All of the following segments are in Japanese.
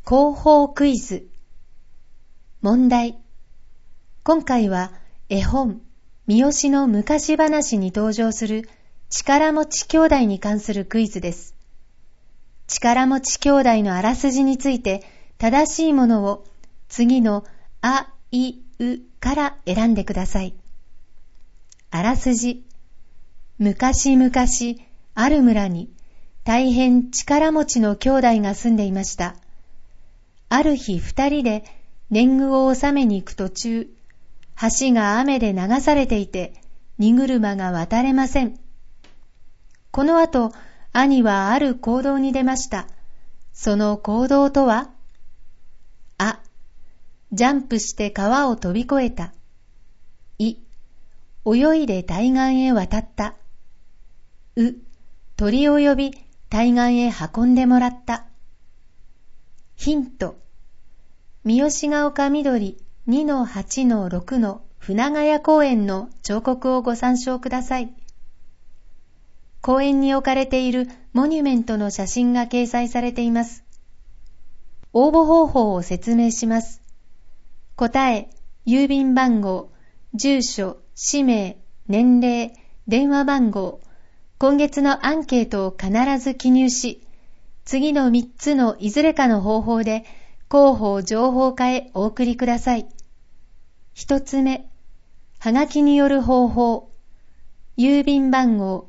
広報クイズ。問題。今回は絵本、三好の昔話に登場する力持ち兄弟に関するクイズです。力持ち兄弟のあらすじについて正しいものを次のあ、い、うから選んでください。あらすじ。昔々ある村に大変力持ちの兄弟が住んでいました。ある日二人で年貢を納めに行く途中、橋が雨で流されていて荷車が渡れません。この後、兄はある行動に出ました。その行動とは？あ、ジャンプして川を飛び越えた。い、泳いで対岸へ渡った。う、鳥を呼び対岸へ運んでもらった。ヒント。三好が丘みどり 2-8-6 の船ヶ谷公園の彫刻をご参照ください。公園に置かれているモニュメントの写真が掲載されています。応募方法を説明します。答え、郵便番号、住所、氏名、年齢、電話番号、今月のアンケートを必ず記入し、次の3つのいずれかの方法で広報情報課へお送りください。1つ目、はがきによる方法。郵便番号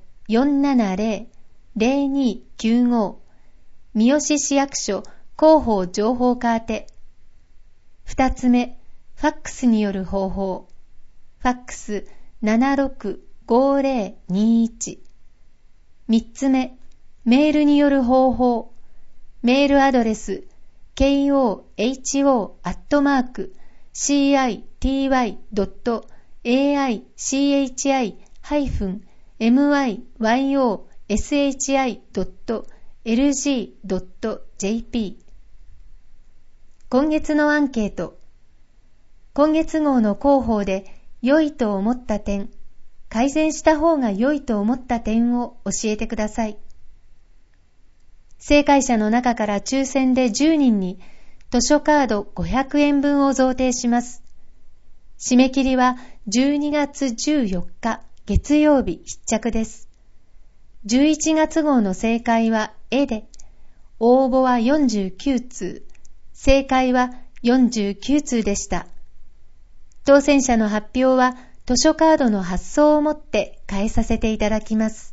470-0295 三好市役所広報情報課宛て。2つ目、ファックスによる方法。ファックス 765021。3つ目、メールによる方法。メールアドレス kohity.aity-myshi.lg.jp。 今月のアンケート。今月号の広報で良いと思った点、改善した方が良いと思った点を教えてください。正解者の中から抽選で10人に図書カード500円分を贈呈します。締め切りは12月14日月曜日必着です。11月号の正解は絵で、応募は49通、正解は49通でした。当選者の発表は図書カードの発送をもって返させていただきます。